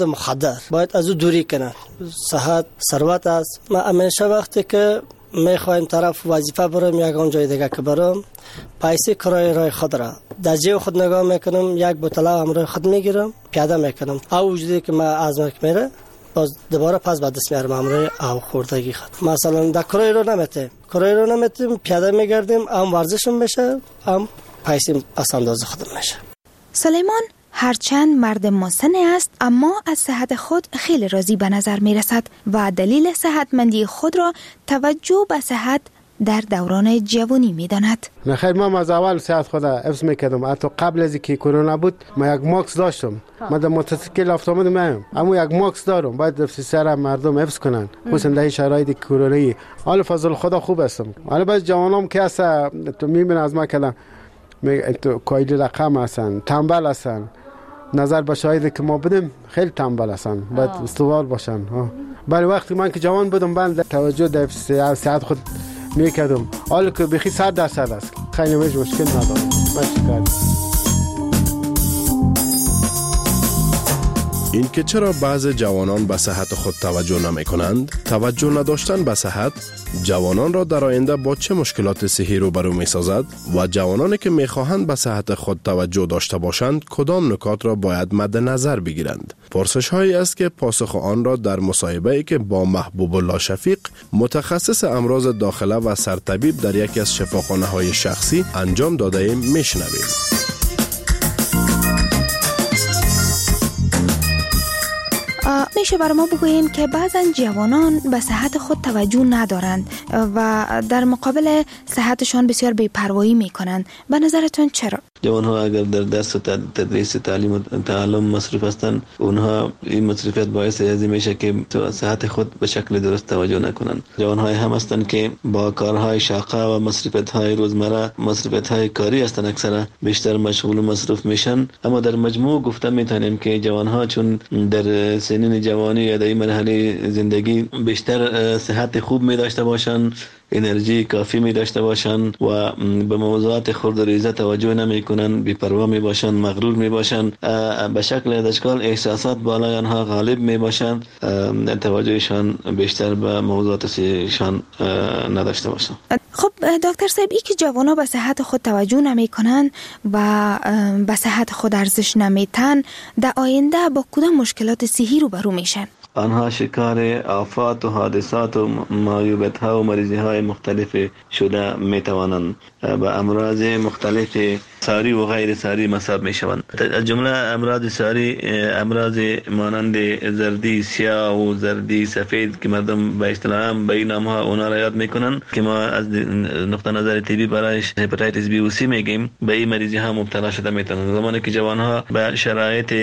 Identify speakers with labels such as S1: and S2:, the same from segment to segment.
S1: مخدر باید از او دوری کنن. صحت ثروت است. ما همیشه وقتی که میخوایم طرف وظیفه برم یگان جای دیگه که برم، پیسه کرایه راه خود را در جیب خود نگاه میکنم، یک بوتل همراه خود میگیرم، پیاده میکنم. او وجودی که ما از ملک میره باز دوباره پس بعد دست میارم همراه او خوردگی خود. مثلا در کرایه رو نمیتیم پیاده میگردیم، هم ورزشم میشه، هم پیسه پس انداز خودم میشه.
S2: سلیمان هرچند مرد مسن است اما از صحت خود خیلی راضی به نظر می رسد و دلیل صحتمندی خود را توجه به صحت در دوران جوانی می داند.
S3: نخیر، ما از اول صحت خود حفظ میکردم. حتی قبل از اینکه کرونا بود ما یک ماکس داشتم. ما در موتورسیکل افتادم میام، اما یک ماکس دارم. باید سر مردم حفظ کنن، خصوصا در شرایط کرونایی. حال فضل خدا خوب هستم. حالا باز جوانام که هست تو میبینی از ما کلا تو کایل رقم هستن، تنبل هستن. نظر به شاهدی که ما بدیم خیلی تنبل هستن، باید استوار باشن. برای وقتی من که جوان بودم بند توجه در صحت خود میکردم. حالا که بخی 100% است، خیلی مشکل ندارم.
S4: این که چرا بعض جوانان به صحت خود توجه نمی کنند؟ توجه نداشتن به صحت جوانان را در آینده با چه مشکلات صحی روبرو می سازد و جوانانی که می خواهند به صحت خود توجه داشته باشند کدام نکات را باید مد نظر بگیرند؟ پرسش هایی است که پاسخ آن را در مصاحبه‌ای که با محبوب الله شفیق متخصص امراض داخله و سرطبیب در یکی از شفاخانه های شخصی انجام داده ایم میشنویم.
S2: میشه برای ما بگوین که بعضا جوانان به صحت خود توجه ندارند و در مقابل صحتشان بسیار بی‌پروایی میکنند. به نظرتون چرا؟
S5: جوانها اگر در دست تدریس تعلیم و تعلم مصروف هستند، اونها این مصروفیت باعث ازی میشه که تو صحت خود به شکل درست توجه نکنند. جوانهای هم هستند که با کارهای شاقه و مصروفیت‌های روزمره، مصروفیت‌های کاری هستند، اکثرا بیشتر مشغول و مصروف میشن. اما در مجموع گفته میتونیم که جوانها چون در سنین جوانی یا در این مرحله زندگی بیشتر صحت خوب می داشته باشند، انرژی کافی می داشته باشند و به موضوعات خرد و ریزه توجه نمی کنند، بی‌پروا می باشند، مغرور می باشند، به شکل اشکال احساسات بالای آنها غالب می باشند، توجهشان بیشتر به موضوعات صحیشان نداشته باشند.
S2: خب دکتر صاحب، ای که جوانا به صحت خود توجه نمی کنند و به صحت خود ارزش نمیتن، در آینده با کدام مشکلات صحی روبرو میشن؟
S5: آنها شکار آفات و حادثات و معیوبیت‌ها و مریضی‌های مختلف شده می‌توانند. به امراض مختلف ساری و غیر ساری مصاب می‌شوند. از جمله امراض ساری امراض مانند زردی سیاه و زردی سفید که مردم به اصطلاح به این نام‌ها اونا را یاد می‌کنند که ما از نقطه نظر طبی برایش هپاتیتس بی و سی میگیم، به این مریضی‌ها مبتلا شده می‌توانند. زمانی که جوان‌ها به شرایط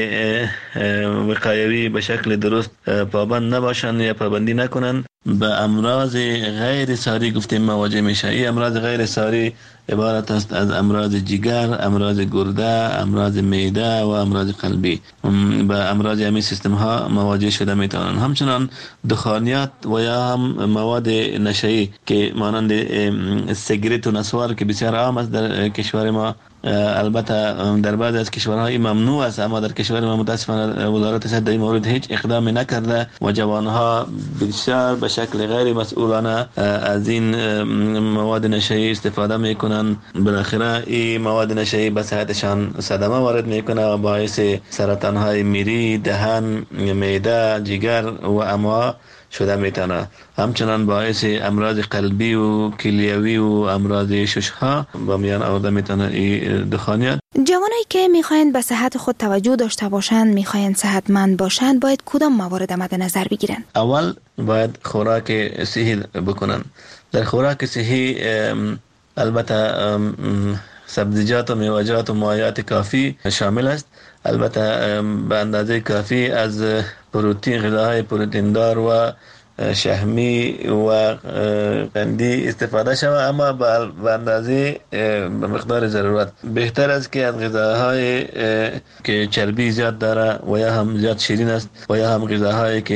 S5: وقایوی به شکل درست پابند نباشند یا پابندی نکنند، به امراض غیر ساری گفتیم مواجه میشه. این امراض غیر ساری عبارت است از امراض جگر، امراض گرده، امراض معده و امراض قلبی. به امراض همین سیستم ها مواجه شده میتونند. همچنان دخانیات و یا هم مواد نشئی که مانند سیگارت و نسوار که بسیار عام است در کشور ما، البته در بعض از کشورها این ممنوع است، اما در کشور ما متاسفانه وزارت صحت در این مورد هیچ اقدامی نکرده و جوانها بسیار به شکل غیر مسئولانه از این مواد نشئی استفاده میکنند. بالاخره این مواد نشئی به صحتشان صدمه وارد میکنه و باعث سرطان های میری، دهن، معده، جگر و امعاء شده میتونه. همچنان باعث امراض قلبی و کلیوی و امراض ششها با میان آورده میتونه این دخانیات.
S2: جوانایی که میخواین به صحت خود توجه داشته باشند، میخواین صحتمند باشند، باید کدام موارد مد نظر بگیرن؟
S5: اول باید خوراک صحی بکنن. در خوراک صحی البته سبزیجات و میوه‌جات و مایعات کافی شامل است. البته به اندازه کافی از پروتئین، غذاهای پروتئین دار و شحمی و قندی استفاده شود، اما به اندازه به مقدار ضرورت. بهتر است که از غذاهای که چربی زیاد داره و یا هم زیاد شیرین است و یا هم غذاهایی که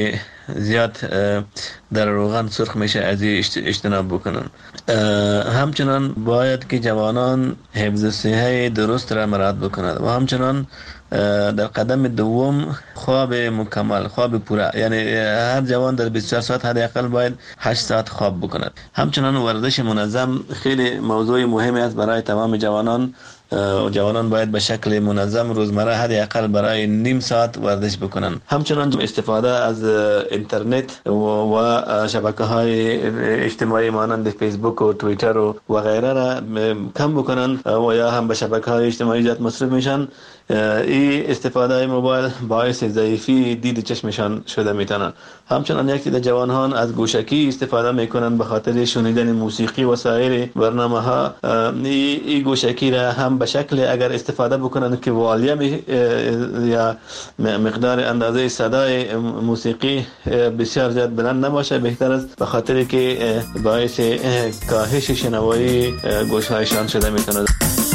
S5: زیاد در روغن سرخ میشه از اجتناب بکنن. همچنان باید که جوانان حفظ صحه درست را مراعات بکنند و همچنان در قدم دوم خواب مکمل، خواب پوره، یعنی هر جوان در 24 ساعت حداقل باید 8 ساعت خواب بکند. همچنان ورزش منظم خیلی موضوع مهمی است برای تمام جوانان. جوانان باید به شکل منظم روزمره حداقل برای نیم ساعت ورزش بکنن. همچنان استفاده از اینترنت و شبکه‌های اجتماعی مانند فیسبوک و توییتر و غیره را کم بکنن و یا هم به شبکه‌های اجتماعی زیاد مصرف میشن. این استفاده موبایل باعث ضعیفی دید چشمشان شده میتونه. همچنان یک عده جوانان از گوشکی استفاده میکنن به خاطر شنیدن موسیقی و سایر برنامه‌ها. این گوشکی را هم به شکل اگر استفاده بکنن که والیم یا مقدار اندازه صدای موسیقی بسیار زیاد بلند نباشه بهتر است، به خاطر که باعث کاهش شنوایی گوش‌هایشان شده میتونه.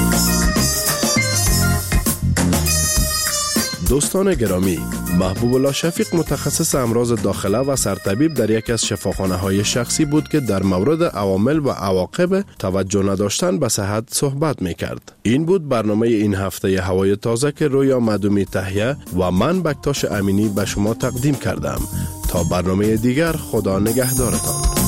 S4: دوستان گرامی، محبوب الله شفیق متخصص امراض داخله و سرطبیب در یک از شفاخانه‌های شخصی بود که در مورد عوامل و عواقب توجه نداشتن به صحت صحبت می‌کرد. این بود برنامه این هفته هوای تازه که رویا مدومی تهیه و من بکتاش امینی به شما تقدیم کردم. تا برنامه دیگر، خدا نگهدارتان.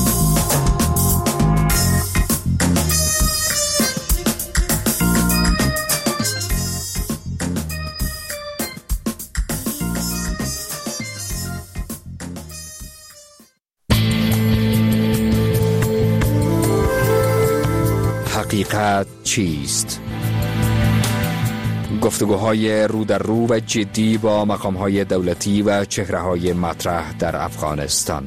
S6: حقیقت چیست؟ گفتگوهای رو در رو و جدی با مقام‌های دولتی و چهره‌های مطرح در افغانستان.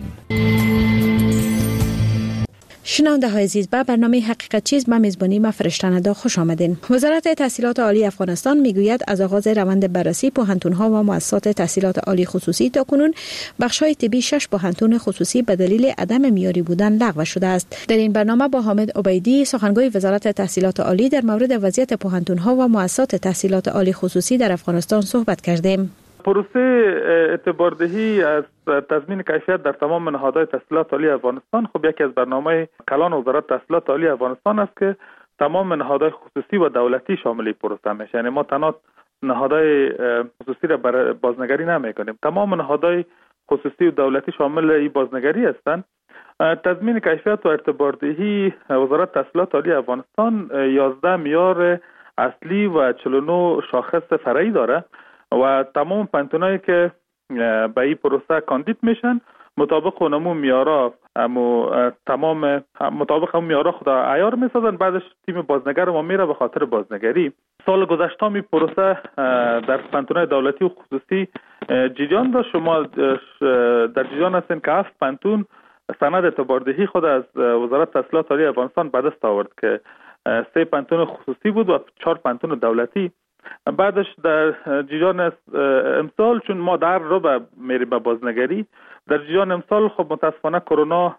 S7: شنونده های عزیز، به برنامه حقیقت چیز به میزبانی ما فرشته‌ندا خوش آمدین. وزارت تحصیلات عالی افغانستان میگوید از آغاز روند بررسی پوهنتون‌ها و مؤسسات تحصیلات عالی خصوصی تاکنون بخش‌های طبی 6 پوهنتون خصوصی به دلیل عدم معیاری بودن لغو شده است. در این برنامه با حامد عبیدی، سخنگوی وزارت تحصیلات عالی، در مورد وضعیت پوهنتون‌ها و مؤسسات تحصیلات عالی خصوصی در افغانستان صحبت کردیم.
S8: پروسه اعتباردهی از تضمین کیفیت در تمام نهادهای تحصیلات عالی افغانستان خب یکی از برنامه کلان وزارت تحصیلات عالی افغانستان است که تمام نهادهای خصوصی و دولتی شامل پروسه میشه. یعنی ما تنها نهادهای خصوصی را بازنگری نمیکنیم، تمام نهادهای خصوصی و دولتی شامل این بازنگری هستند. تضمین کیفیت و اعتباردهی وزارت تحصیلات عالی افغانستان 11 معیار اصلی و 49 شاخص فرعی داره و تمام پوهنتونایی که به این پروسه کاندید میشن مطابق اونمون میارا تمام مطابق اون میارا خود عیار میسازن. بعدش تیم بازنگر ما میره به خاطر بازنگری. سال گذشته می پروسه در پوهنتونای دولتی و خصوصی جریان داشت. شما در جریان هستین که 7 پوهنتون سند اعتباردهی خود از وزارت تحصیلات عالی افغانستان به دست آورد که 3 پوهنتون خصوصی بود و 4 پوهنتون دولتی. بعدش در جریان امسال چون ما در رو به میریم به بازنگری، در جریان امسال خب متاسفانه کرونا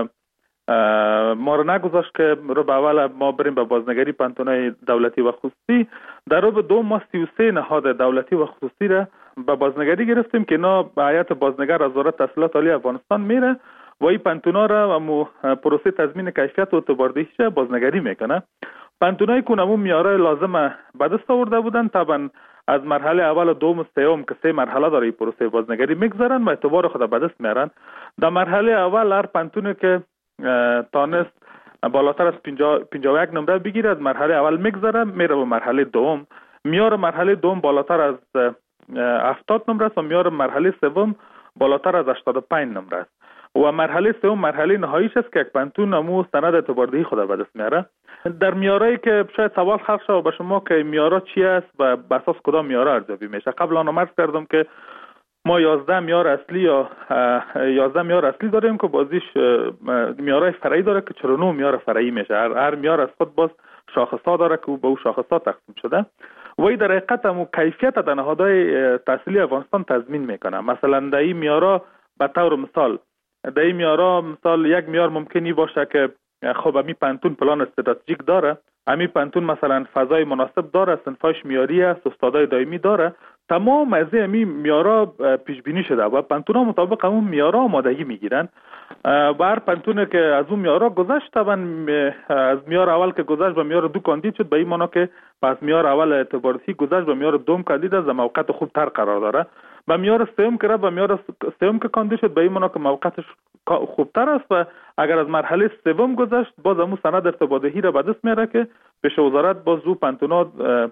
S8: ما رو نگذاشت که رو به اول ما بریم به بازنگری پوهنتونای دولتی و خصوصی. در رو به 2 ماه 33 نهاد دولتی و خصوصی را به بازنگری گرفتیم که اینا به هیئت بازنگر از وزارت تحصیلات عالی افغانستان میره و این پوهنتونا را و پروسه تضمین کیفیت و اعتباردهیش بازنگری میکنه. پوهنتونایی که اونمون میاره لازم به دست آورده بودن طبعا از مرحله اول و دوم و سوم که 3 مرحله داره این پروسه بازنگری میگذارن و اعتبار خود به دست میارن. در مرحله اول هر پوهنتونی که تانست بالاتر از 51 نمره بگیره از مرحله اول میگذاره میره به مرحله دوم. میار مرحله دوم بالاتر از 70 نمره است و میار مرحله سوم بالاتر از 85 نمره است و مرحله سوم مرحله نهاییش است که یک پوهنتون امو سند اعتباردهی خود به دست میاره. در میارایی که شاید سوال خلق شد به شما که میارا چی است و بر اساس کدام میارا ارزیابی میشه. قبل آن عرض کردم که ما 11 معیار اصلی یا 11 معیار اصلی داریم که بازیش معیارای فرعی داره که 49 معیار فرعی میشه. هر معیار از خود باز شاخص‌ها داره که به اون شاخص‌ها تقسیم شده و این در حقیقت هم کیفیت در نهادهای تحصیلی افغانستان تضمین میکنه. مثلا در این معیارا به طور مثال در این معیارا مثال یک معیار ممکنی باشه که خب امی پوهنتون پلان استراتژیک داره امی پانتون مثلا فضای مناسب داره، صنفاش معیاری است، استادای دائمی داره، تمام از این معیارا پیش بینی شده و پانتونا مطابق اون معیارا آمادگی میگیرن. بر پانتونه که از اون معیارا گذشت، طبعا از معیار اول که گذشت به معیار 2 کاندید شد، به این معنی که پس معیار اول اعتبارسی گذشت به معیار 2 کاندید است و موقعیت خوب تر قرار داره. به معیار 3 که رفت به معیار 3 که کاندید شد، به این معنی که موقعیتش خوبتر است و اگر از مرحله 3 گذشت باز همون سند ارتباطی را به دست میاره که پیش وزارت باز او پانتونا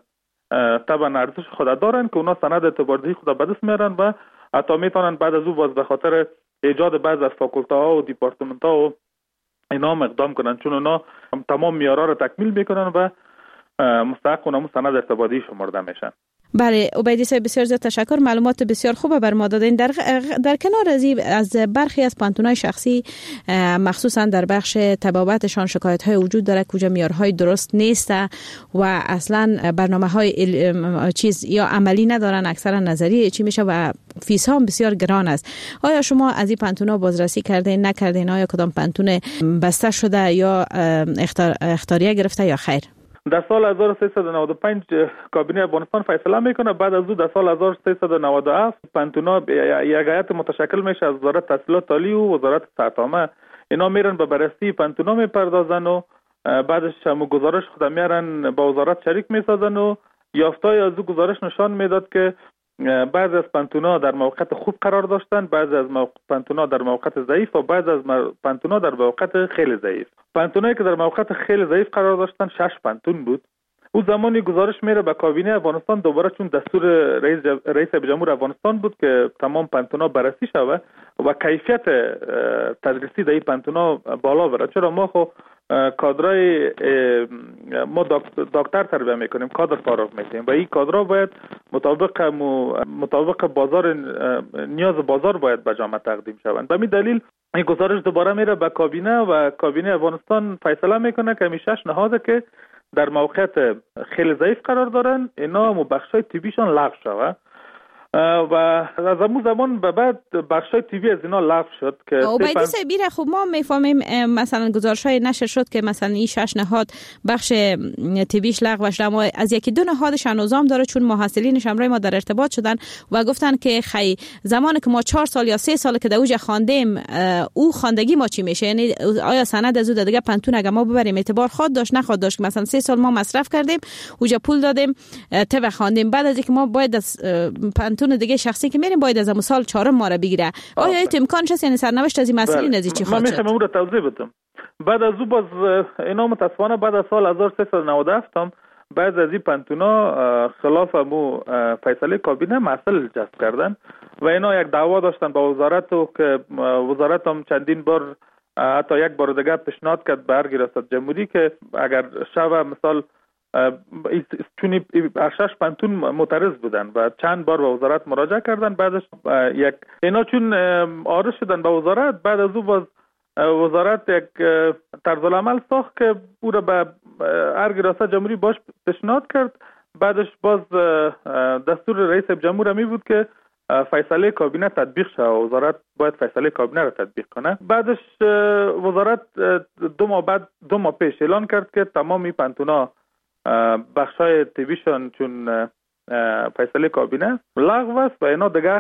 S8: طبعا ارزش خود دارن که اونا سند اعتباطی خود به دست میارن و حتی میتونن بعد از او باز به خاطر ایجاد بعض از فاکولتاها و دیپارتمنت‌ها و اینا اقدام کنن، چون اونا تمام معیارها را تکمیل میکنن و مستحق اونم سند ارتباطی شمرده میشن.
S7: بله عبیدی صاحب بسیار زیاد تشکر، معلومات بسیار خوبه بر ما دادین. در کنار از برخی از پانتونای شخصی مخصوصا در بخش طبابتشان شکایت‌های وجود داره کجا معیارهای درست نیست و اصلا برنامه‌های چیز یا عملی ندارن، اکثرا نظری چی میشه و فیس هم بسیار گران است. آیا شما از این پانتونا بازرسی کردین نکردین؟ آیا کدام پانتون بسته شده یا اختیاریه گرفته یا خیر؟
S8: در سال 1395 کابینه افغانستان فیصله میکنه، بعد از او در سال 1397 پانتونا یک هیئت متشکل میشه از وزارت تحصیلات عالی و وزارت صحت عامه، اینا میرن به بررسی پانتونا میپردازن و بعدش هم گزارش خود میارن با وزارت شریک میسازن و یافته‌ای از او گزارش نشان میداد که بعضی از پانتونا در موقعیت خوب قرار داشتن، بعضی از پانتونا در موقعیت ضعیف و بعضی از پانتونا در موقعیت خیلی ضعیف. پانتونایی که در موقعیت خیلی ضعیف قرار داشتن 6 پانتون بود. او زمانی گزارش میره به کابینه افغانستان دوباره، چون دستور رئیس جمهور افغانستان بود که تمام پانتونا بررسی شود و کیفیت تدریسی در این پانتونا بالا بره، چرا ما خو کادرای ما دکتر تربیه میکنیم، کادر فارغ میکنیم و این کادرها باید مطابق بازار نیاز بازار باید به جامعه تقدیم شوند. به همین دلیل این گزارش دوباره میره به کابینه و کابینه افغانستان فیصله میکنه که می 6 نهاد که در موقعیت خیلی ضعیف قرار دارن اینا بخشای طبیشان لغو شود و از همون زمان به بعد بخشای طبی از اینا لغو شد که
S7: عبیدی صاحب خب ما میفهمیم مثلا گزارش‌های نشر شد که مثلا این 6 نهاد بخش طبیش لغو شد، اما از یکی دو نهادش هنوزام داره، چون محصلینش همراه ما در ارتباط شدن و گفتن که خی زمانی که ما 4 سال یا 3 سال که دوجه خواندیم او خواندگی ما چی میشه، یعنی آیا سند از او دیگه پانتون اگه ما ببریم اعتبار خود داشت نخواد داشت، مثلا 3 سال ما مصرف کردیم اوجا پول دادیم تو خواندیم، بعد از اینکه ما باید از پانتون دیگه شخصی که میریم باید از سال 4 ما را بگیره. آیا امکانش هست؟ یعنی سرنوشت از این مسئله نزی چی خواهد شد؟
S8: من میخوام اون رو توضیح بدم. بعد از او باز اینا متاسفانه بعد از سال 1397 هم بعض از این پانتونا خلاف مو فیصله کابینه مسئله جذب کردن و اینا یک دعوا داشتن با وزارت و که وزارت هم چندین بار حتی یک بار دیگه پیشنهاد کرد به ریاست جمهوری که اگر شب مثال چون 6 پانتون معترض بودن و چند بار به وزارت مراجعه کردن، بعدش یک اینا چون عارض شدن به وزارت، بعد از او باز وزارت یک طرز العمل ساخت که او را به ریاست جمهوری باش پیشنهاد کرد، بعدش باز دستور رئیس جمهور می بود که فیصله کابینه تطبیق شد و وزارت باید فیصله کابینه را تطبیق کنه. بعدش وزارت 2 ماه پیش اعلان کرد که تمامی پانتونا بخشای طبیشان چون فیصله کابینه لغو است و اینا دیگه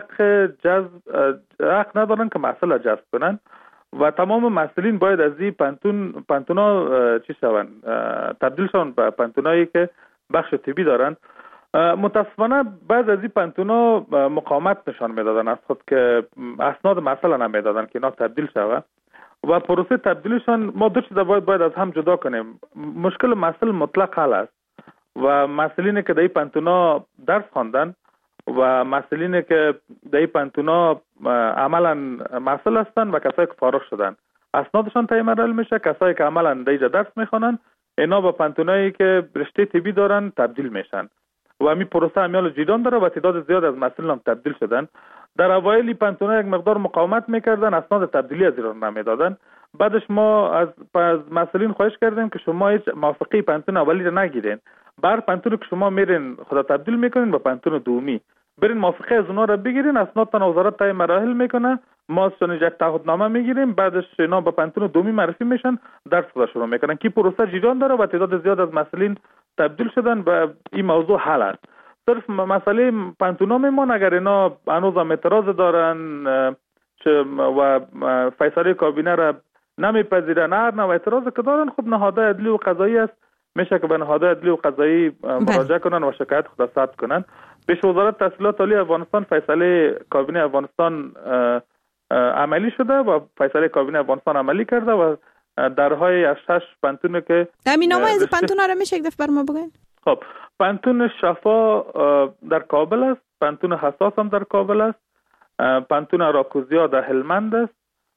S8: حق ندارن که محصول جذب کنن و تمام مسئولین باید از این پانتونا چی شون تبدیل شون به پانتونایی که بخش طبی دارن. متاسفانه بعض از این پانتونا مقاومت نشان میدادن از خود که اسناد مسئله نمیدادن که اینا تبدیل شود و پروسه تبدیلشان ما دو چیز باید از هم جدا کنیم. مشکل مسئله مطلق حل است و مسئولینی که در این پانتونا درس خواندن و مسئولینی که در این پانتونا عملا مسئول هستند و کسایی که فارغ شدن اسنادشان طی مرحله میشه، کسایی که عملا در اینجا درس میخوانن اینا با پانتونایی که رشته طبی دارن تبدیل میشن و همین پروسه همیال جریان داره و تعداد زیاد از مسئولین هم تبدیل شدن. در اوایل پانتونا یک مقدار مقاومت میکردن، اسناد تبدیلی از ایران نمیدادن. بعدش ما از مسئولین خواهش کردیم که شما هیچ موافقه پانتون اولی را نگیرین، بر پانتون که شما میرین خدا تبدیل میکنین به پانتون دومی برین موافقه از اونها را بگیرین، اسنادتان وزارت طی مراحل میکنه ما ازشان یک تعهدنامه میگیریم، بعدش اینا به پانتون دومی معرفی میشن، درس خود شروع میکنن که پروسه جریان داره و تعداد زیاد از مسئولین تبدیل شدن و این موضوع حل است. صرف مسئله پانتونا میمونه اگر اینا هنوز هم اعتراض دارن و فیصله کابینه را نمیپذیرن، هر نوع اعتراض که دارن، خب نهادهای عدلی و قضایی است، میشه که به نهادهای عدلی و قضایی مراجعه کنن و شکایت خود ثبت کنن. پیش وزارت تحصیلات عالی افغانستان فیصله کابینه افغانستان عملی شده و فیصله کابینه افغانستان عملی کرده و درهای از 6 پانتون که
S7: نامه از پانتونا رو میشه یک دفعه بر ما بگین؟
S8: خب پانتون شفا در کابل است، پانتون حساس هم در کابل است، پانتون راکوزیا در هلمند است،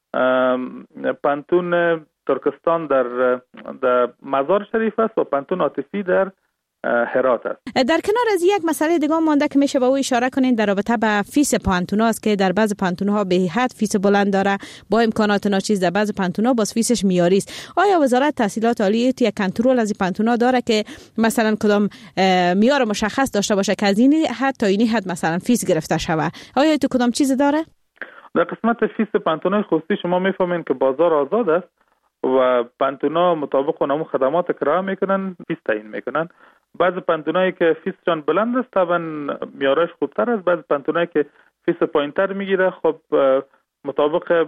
S8: پانتون ترکستان در مزار شریف است و پانتون عاطفی در هرات است.
S7: در کنار از یک مسئله دیگه مانده که میشه به او اشاره کنین در رابطه با فیس پانتونا است که در بعض پانتونها به حد فیس بلند داره، با امکانات ناچیز در بعض پانتونها باز فیسش میاری است. آیا وزارت تحصیلات عالی یک کنترل از این پانتونها داره که مثلا کدام معیار مشخص داشته باشه که از این حد تا این حد مثلا فیس گرفته شوه؟ آیا تو کدام چیز داره؟
S8: در قسمت فیس پانتونای خصوصی شما میفهمین که بازار آزاد است و پانتونا مطابق اون خدمات که ارائه میکنن فیس تعیین میکنن. بعض پانتونایی که فیسشان بلند است طبعا معیارش خوبتر است، بعض پانتونایی که فیس پایینتر میگیره خب مطابق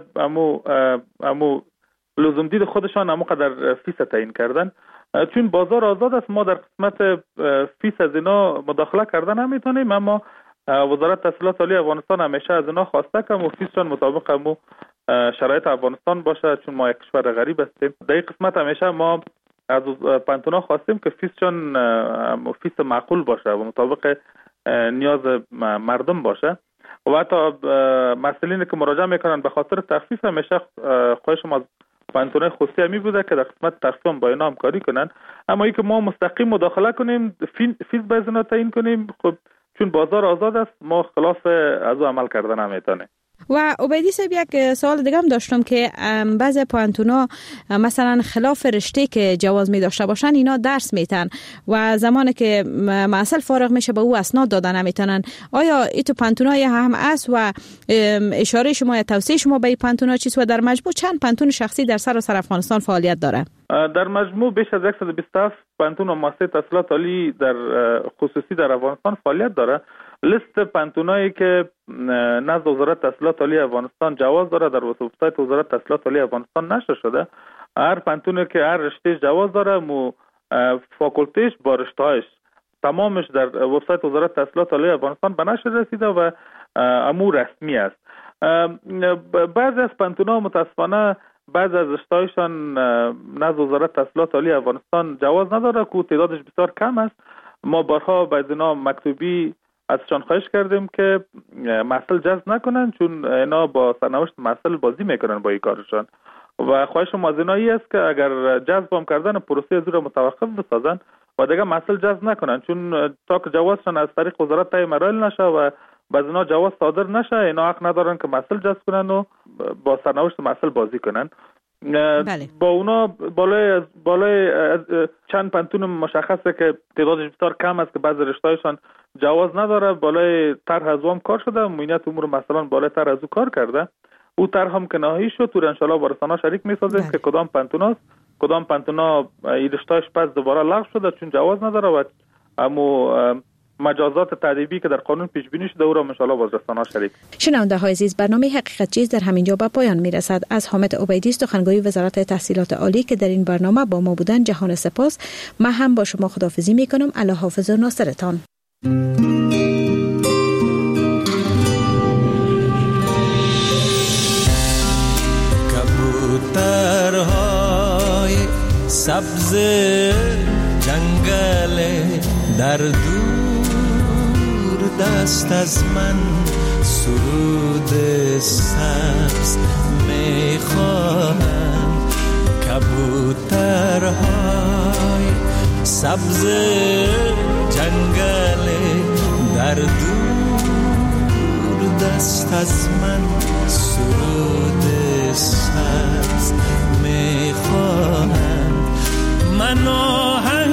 S8: امو لزوم دید خودشان امو قدر فیس تعیین کردن. چون بازار آزاد است ما در قسمت فیس از اینا مداخله کردن نمیتونیم، اما وزارت تحصیلات عالی افغانستان همیشه از اینا خواسته که و فیسشان مطابق امو شرایط افغانستان باشه، چون ما یک کشور غریب هستیم. در این قسمت همیشه ما از پانتونا خواستیم که فیسشان فیس معقول باشه و مطابق نیاز مردم باشه و حتی مسئولین که مراجعه میکنن به خاطر تخفیف همیشه خواهش ما از پانتونای خصوصی همی بوده که در قسمت تخفیف با اینا همکاری کنن، اما ای که ما مستقیم مداخله کنیم فیس باز اینا تعیین کنیم خب چون بازار آزاد است ما خلاف از او عمل کردن نمیتونه.
S7: و عبیدی صاحب یک سوال دیگه هم داشتم که بعضی پانتونا مثلا خلاف رشته که جواز می داشته باشن اینا درس میتن و زمانی که محصل فارغ میشه به او اسناد دادن نمیتونن. آیا ایتو پانتونای هم است و اشاره شما یا توصیه شما به این پانتونا چیست و در مجموع چند پانتون شخصی در سراسر افغانستان فعالیت داره؟ در مجموع بیش از 127 پانتون و مؤسسه تحصیلات عالی در خصوصی در افغانستان فعالیت داره. لیست پانتونایی که نزد وزارت تحصیلات عالی افغانستان جواز داره در وبسایت وزارت تحصیلات عالی افغانستان نشر شده. هر پانتونی که هر رشته جواز داره مو فاکولتیش با رشته‌اش تمامش در وبسایت وزارت تحصیلات عالی افغانستان به نشر رسیده و امور رسمی است. بعضی از پانتونا متاسفانه بعضی از رشته‌هایشان نزد وزارت تحصیلات عالی افغانستان جواز نداره که تعدادش بسیار کم است. ما بارها به اینا مکتوبی ازشان خواهش کردیم که محصل جذب نکنن چون اینا با سرنوشت محصل بازی میکنن با این کارشان و خواهش ما از اینا است که اگر جذب هم کردن پروسه زور متوقف بسازن و دیگه محصل جذب نکنن، چون تا که جوازشان از طریق وزارت طی مراحل نشه و بعض اینا جواز صادر نشه اینا حق ندارن که محصل جذب کنن و با سرنوشت محصل بازی کنن. بله. با اونا بالای چند پانتون مشخصه که تعدادش بسیار کم است که بعضی رشته‌هایشان جواز نداره، بالای طرح از هم کار شده، مدیریت امور مثلا بالای طرح از کار کرده، او طرح هم که نهایی شد تو ان شاء الله با رسانه‌ها شریک می‌سازیم که کدام پانتوناست کدام پانتونا این رشته‌اش پس دوباره لغو شده چون جواز نداره و اما مجازات تعذیبی که در قانون پیش بینی شده او را ان شاء الله با رسانه‌ها شریک. شنونده‌های عزیز برنامه حقیقت چیز در همین جا به پایان میرسد. از حامد عبیدی سخنگوی وزارت تحصیلات عالی که در این برنامه با ما بودن جهان سپاس. من هم با شما خداحافظی میکنم. الله حافظ و ناصرتان.
S9: کبوترهای سبز جنگل در دور دست از من سرود سبز میخواهم. کبوترهای سبز جنگل در دور دست از من سرود سبز میخواهم. من